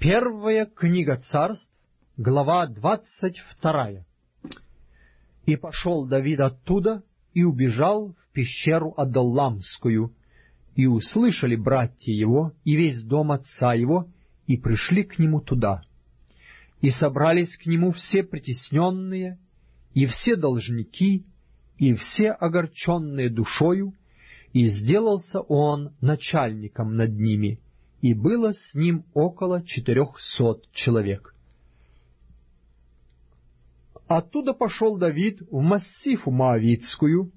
Первая книга Царств, глава 22. «И пошел Давид оттуда, и убежал в пещеру Адулламскую, и услышали братья его и весь дом отца его, и пришли к нему туда. И собрались к нему все притесненные, и все должники, и все огорченные душою, и сделался он начальником над ними, и было с ним около 400 человек. Оттуда пошел Давид в Массифу Моавитскую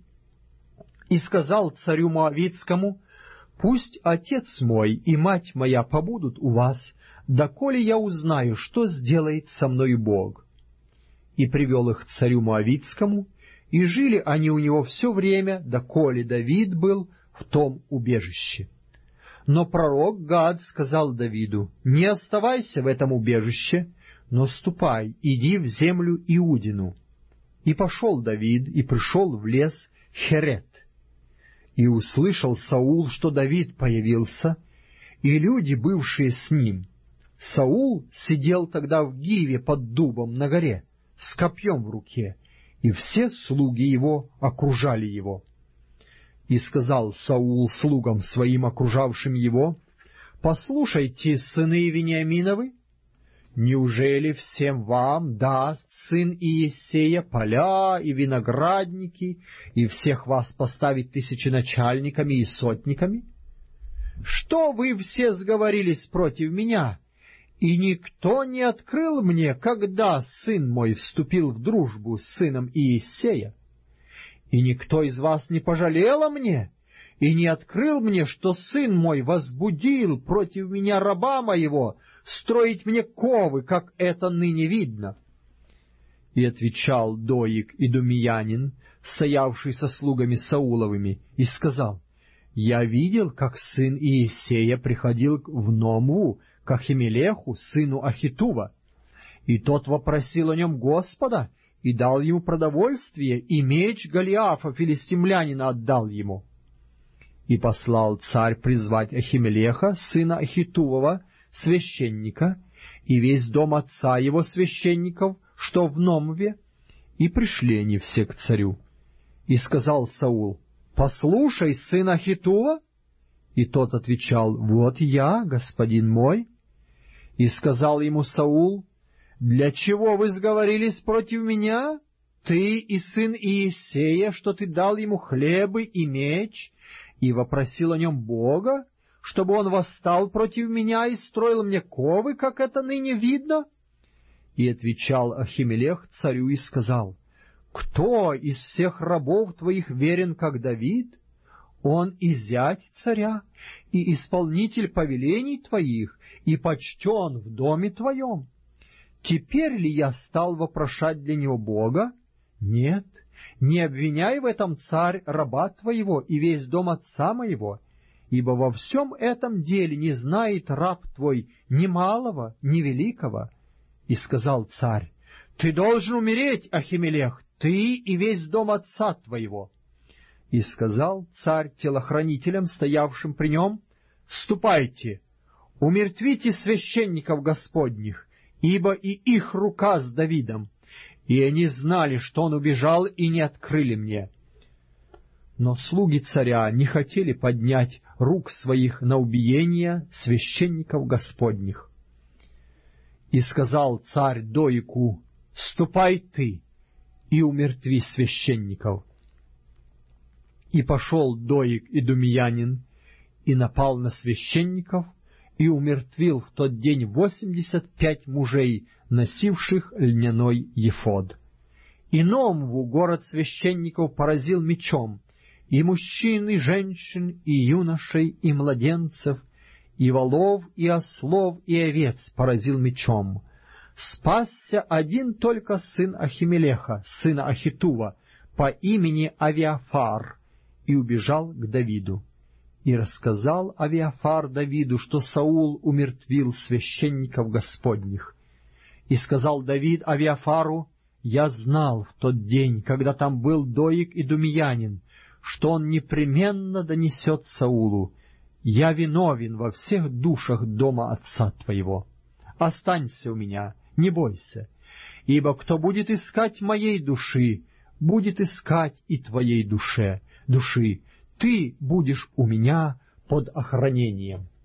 и сказал царю Моавитскому: «Пусть отец мой и мать моя побудут у вас, доколе я узнаю, что сделает со мною Бог». И привел их к царю Моавитскому, и жили они у него все время, доколе Давид был в том убежище. Но пророк Гад сказал Давиду: «Не оставайся в этом убежище, но ступай, иди в землю Иудину». И пошел Давид, и пришел в лес Херет. И услышал Саул, что Давид появился, и люди, бывшие с ним. Саул сидел тогда в Гиве под дубом на горе, с копьем в руке, и все слуги его окружали его. И сказал Саул слугам своим, окружавшим его: «Послушайте, сыны Вениаминовы, неужели всем вам даст сын Иессея поля и виноградники, и всех вас поставить тысяченачальниками и сотниками? Что вы все сговорились против меня, и никто не открыл мне, когда сын мой вступил в дружбу с сыном Иессея? И никто из вас не пожалел о мне, и не открыл мне, что сын мой возбудил против меня раба моего строить мне ковы, как это ныне видно?» И отвечал Доик идумеянин, стоявший со слугами Сауловыми, и сказал: «Я видел, как сын Иессея приходил в Номву к Ахимелеху, сыну Ахитува, и тот вопросил о нем Господа, и дал ему продовольствие, и меч Голиафа филистимлянина отдал ему. И послал царь призвать Ахимелеха, сына Ахитувова, священника, и весь дом отца его священников, что в Номве, и пришли они все к царю. И сказал Саул: «Послушай, сын Ахитува». И тот отвечал: «Вот я, господин мой». И сказал ему Саул: «Для чего вы сговорились против меня, ты и сын Иессея, что ты дал ему хлебы и меч, и вопросил о нем Бога, чтобы он восстал против меня и строил мне ковы, как это ныне видно?» И отвечал Ахимелех царю и сказал: «Кто из всех рабов твоих верен, как Давид? Он и зять царя, и исполнитель повелений твоих, и почтен в доме твоем. Теперь ли я стал вопрошать для него Бога? Нет, не обвиняй в этом, царь, раба твоего и весь дом отца моего, ибо во всем этом деле не знает раб твой ни малого, ни великого». И сказал царь: «Ты должен умереть, Ахимелех, ты и весь дом отца твоего». И сказал царь телохранителям, стоявшим при нем: «Ступайте, умертвите священников Господних, ибо и их рука с Давидом». И они знали, что он убежал, и не открыли мне. Но слуги царя не хотели поднять рук своих на убиение священников Господних. И сказал царь Доику: «Ступай ты и умертви священников». И пошел Доик идумеянин, и напал на священников, и умертвил в тот день 85 мужей, носивших льняной ефод. И Номву, город священников, поразил мечом, и мужчин, и женщин, и юношей, и младенцев, и волов, и ослов, и овец поразил мечом. Спасся один только сын Ахимелеха, сына Ахитува, по имени Авиафар, и убежал к Давиду. И рассказал Авиафар Давиду, что Саул умертвил священников Господних. И сказал Давид Авиафару: «Я знал в тот день, когда там был Доик идумеянин, что он непременно донесет Саулу: я виновен во всех душах дома отца твоего». останься у меня, не бойся. Ибо кто будет искать моей души, будет искать и твоей души. Ты будешь у меня под охранением».